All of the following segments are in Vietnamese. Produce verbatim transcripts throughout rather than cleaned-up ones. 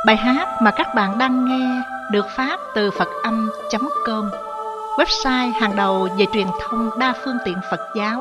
Bài hát mà các bạn đang nghe được phát từ phật âm chấm com, website hàng đầu về truyền thông đa phương tiện Phật giáo.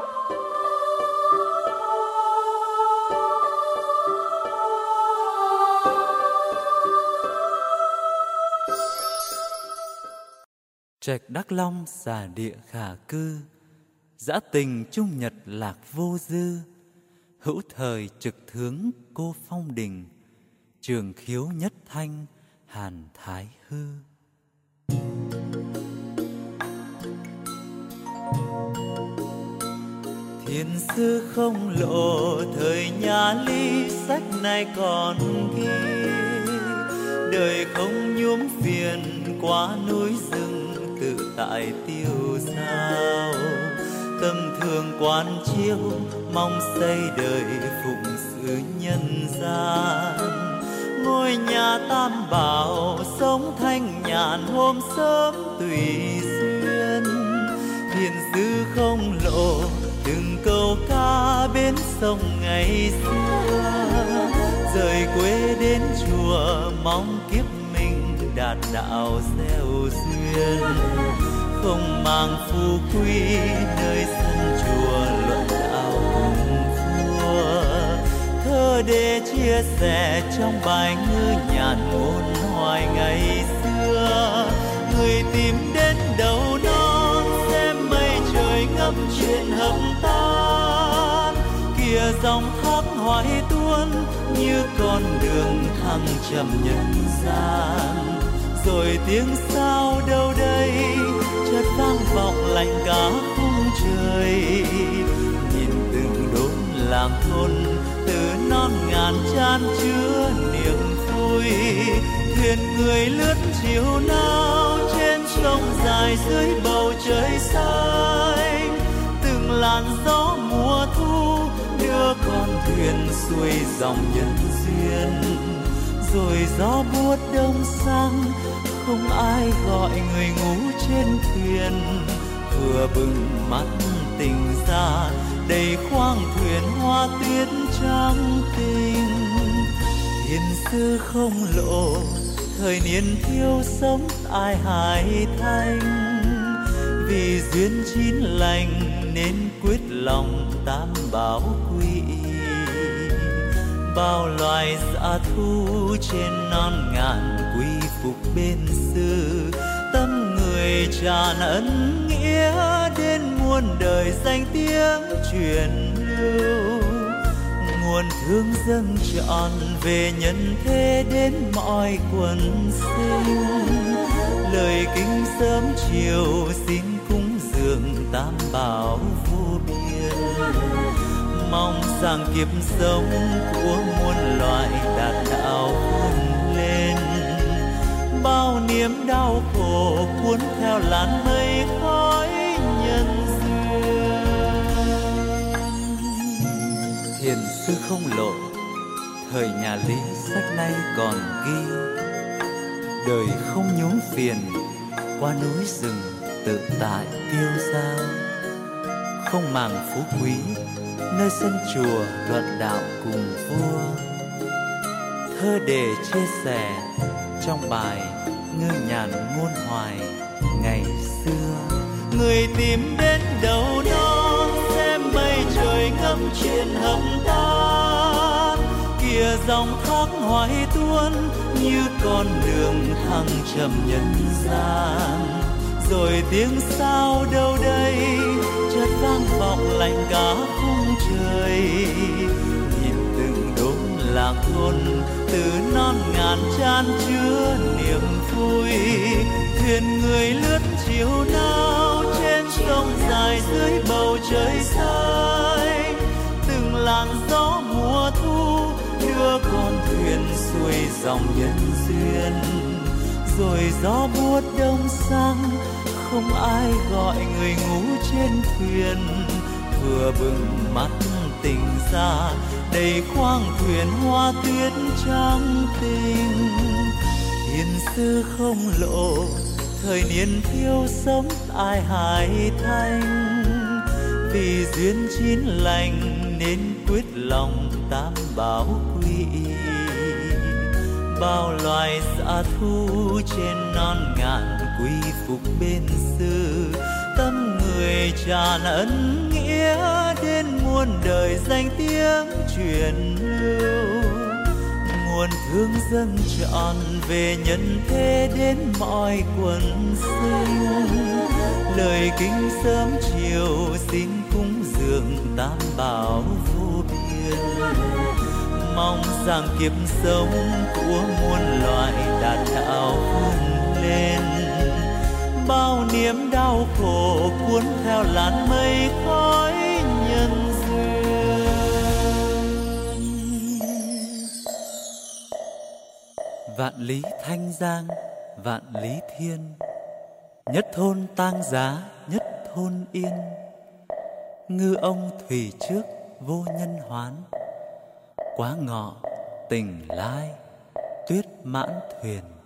Trạch Đắc Long xả địa khả cư, dã tình trung nhật lạc vô dư. Hữu thời trực thướng cô phong đình, trường khiếu nhất thanh hàn thái hư. Thiên sư không lộ thời nhà Ly, sách này còn ghi. Đời không nhuốm phiền qua núi rừng, tự tại tiêu dao. Tâm thường quán chiếu, mong xây đời phụng sự nhân gian. Ngôi nhà Tam Bảo sống thanh nhàn, hôm sớm tùy duyên. Thiền sư không lộ từng câu ca bên sông ngày xưa. Rời quê đến chùa mong kiếp mình đạt đạo gieo duyên. Không mang phú quý nơi sân chùa luận đạo cùng vua. Thơ để chia sẻ trong bài ngư nhàn ngôn hoài ngày xưa. Người tìm đến đầu non xem mây trời ngâm chuyện hầm tan. Kìa dòng thác hoài tuôn như con đường thăng trầm nhân gian. Rồi tiếng sao đâu đây chợt vang vọng lạnh cả khung trời. Nhìn từng đốn làng thôn từ non ngàn chan chứa niềm vui. Thuyền người lướt chiều nào trên sông dài dưới bầu trời xanh. Từng làn gió mùa thu đưa con thuyền xuôi dòng nhân duyên. Rồi gió buốt đông sang, không ai gọi người ngủ trên thuyền. Vừa bừng mắt tỉnh ra, đầy khoang thuyền hoa tuyết trắng tình. Thiền sư không lộ thời niên thiếu sống ai hải thanh. Vì duyên chín lành nên quyết lòng Tam Bảo quy. Bao loài dã thu trên non ngàn quy phục bên sư. Tâm người tràn ân nghĩa đến muôn đời danh tiếng truyền lưu. Nguồn thương dâng trọn về nhân thế đến mọi quần sinh. Lời kinh sớm chiều xin cúng dường Tam Bảo vô biên. Mong rằng kiếp sống của muôn loài đạt đạo vươn lên. Bao niềm đau khổ cuốn theo làn mây khói nhân duyên. Thiền sư không lộ thời nhà Lý, sách nay còn ghi. Đời không nhuốm phiền qua núi rừng, tự tại tiêu dao. Không màng phú quý nơi sân chùa luận đạo cùng vua. Thơ để chia sẻ trong bài ngư nhàn muôn hoài ngày xưa. Người tìm đến đầu non xem mây trời ngâm chuyện hầm tan. Kìa dòng thác hoài tuôn như con đường thăng trầm nhân gian. Rồi tiếng sao đâu đây chợt vang vọng lạnh cả khung trời. Nhìn từng đốn làng thôn từ non ngàn chan chứa niềm vui. Thuyền người lướt chiều nào trên sông dài dưới bầu trời xanh. Từng làn gió mùa thu đưa con thuyền xuôi dòng nhân duyên. Rồi gió buốt đông sang, không ai gọi người ngủ trên thuyền. Vừa bừng mắt tỉnh ra, đầy khoang thuyền hoa tuyết trắng tình. Thiền sư không lộ thời niên thiếu sống ai hải thanh. Vì duyên chín lành nên quyết lòng Tam Bảo quy. bao loài dã thu trên non ngàn quy phục bên xứ. Tâm người tràn ân nghĩa đến muôn đời danh tiếng truyền lưu. Nguồn thương dâng trọn về nhân thế đến mọi quần sinh. Lời kinh sớm chiều xin cúng dường tam bảo vô biên. Mong rằng kiếp sống của muôn loài đạt đạo vươn lên. Bao niềm đau khổ cuốn theo làn mây khói nhân duyên. Vạn lý thanh giang, vạn lý thiên, nhất thôn tang giá, nhất thôn yên. Ngư ông thủy trước vô nhân hoán, quá ngọ tình lai tuyết mãn thuyền.